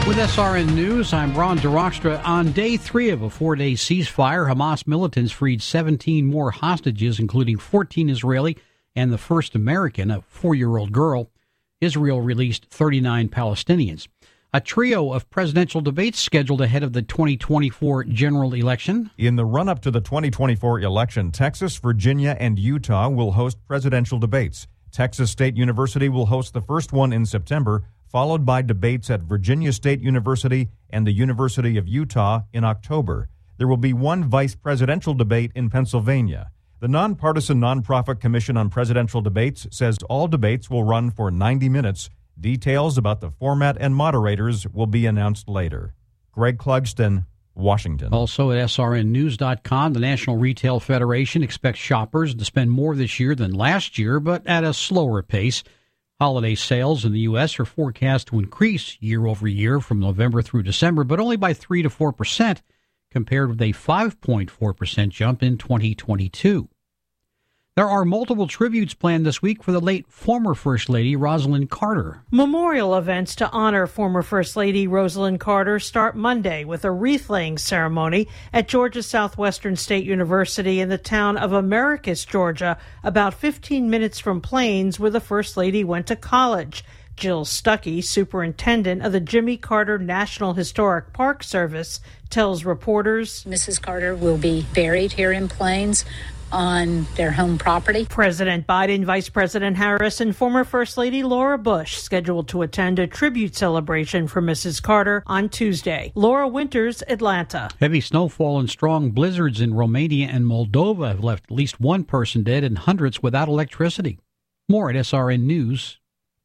With SRN News, I'm Ron DeRockstra. On day 3 of a 4-day ceasefire, Hamas militants freed 17 more hostages, including 14 Israeli and the first American, a 4-year-old girl. Israel released 39 Palestinians. A trio of presidential debates scheduled ahead of the 2024 general election. In the run-up to the 2024 election, Texas, Virginia, and Utah will host presidential debates. Texas State University will host the first one in September, followed by debates at Virginia State University and the University of Utah in October. There will be one vice presidential debate in Pennsylvania. The nonpartisan Nonprofit Commission on Presidential Debates says all debates will run for 90 minutes. Details about the format and moderators will be announced later. Greg Clugston, Washington. Also at srnnews.com, the National Retail Federation expects shoppers to spend more this year than last year, but at a slower pace. Holiday sales in the U.S. are forecast to increase year over year from November through December, but only by 3 to 4%, compared with a 5.4% jump in 2022. There are multiple tributes planned this week for the late former First Lady Rosalynn Carter. Memorial events to honor former First Lady Rosalynn Carter start Monday with a wreath-laying ceremony at Georgia Southwestern State University in the town of Americus, Georgia, about 15 minutes from Plains, where the First Lady went to college. Jill Stuckey, superintendent of the Jimmy Carter National Historic Park Service, tells reporters, Mrs. Carter will be buried here in Plains on their home property. President Biden, Vice President Harris, and former First Lady Laura Bush scheduled to attend a tribute celebration for Mrs. Carter on Tuesday. Laura Winters, Atlanta. Heavy snowfall and strong blizzards in Romania and Moldova have left at least one person dead and hundreds without electricity. More at SRN News.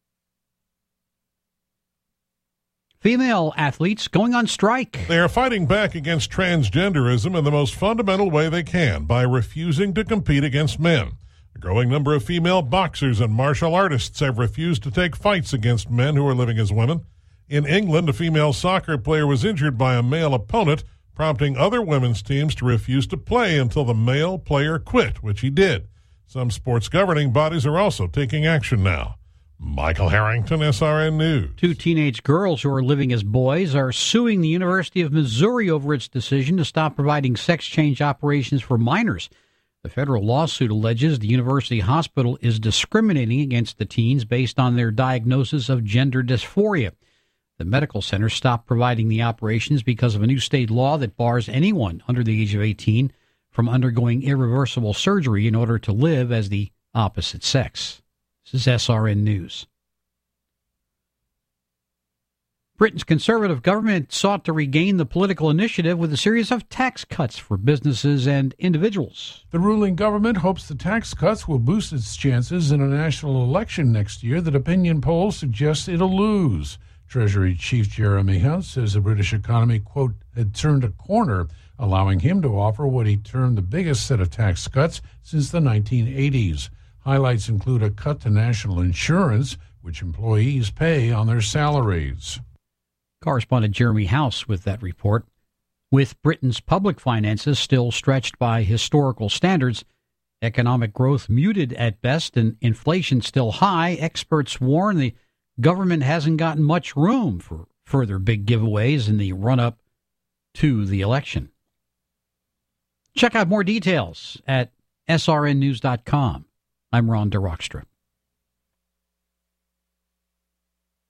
Female athletes going on strike. They are fighting back against transgenderism in the most fundamental way they can by refusing to compete against men. A growing number of female boxers and martial artists have refused to take fights against men who are living as women. In England, a female soccer player was injured by a male opponent, prompting other women's teams to refuse to play until the male player quit, which he did. Some sports governing bodies are also taking action now. Michael Harrington, SRN News. 2 teenage girls who are living as boys are suing the University of Missouri over its decision to stop providing sex change operations for minors. The federal lawsuit alleges the university hospital is discriminating against the teens based on their diagnosis of gender dysphoria. The medical center stopped providing the operations because of a new state law that bars anyone under the age of 18 from undergoing irreversible surgery in order to live as the opposite sex. This is SRN News. Britain's Conservative government sought to regain the political initiative with a series of tax cuts for businesses and individuals. The ruling government hopes the tax cuts will boost its chances in a national election next year that opinion polls suggest it'll lose. Treasury Chief Jeremy Hunt says the British economy, quote, had turned a corner, allowing him to offer what he termed the biggest set of tax cuts since the 1980s. Highlights include a cut to national insurance, which employees pay on their salaries. Correspondent Jeremy House with that report. With Britain's public finances still stretched by historical standards, economic growth muted at best, and inflation still high, experts warn the government hasn't gotten much room for further big giveaways in the run-up to the election. Check out more details at srnnews.com. I'm Ron DeRockstra.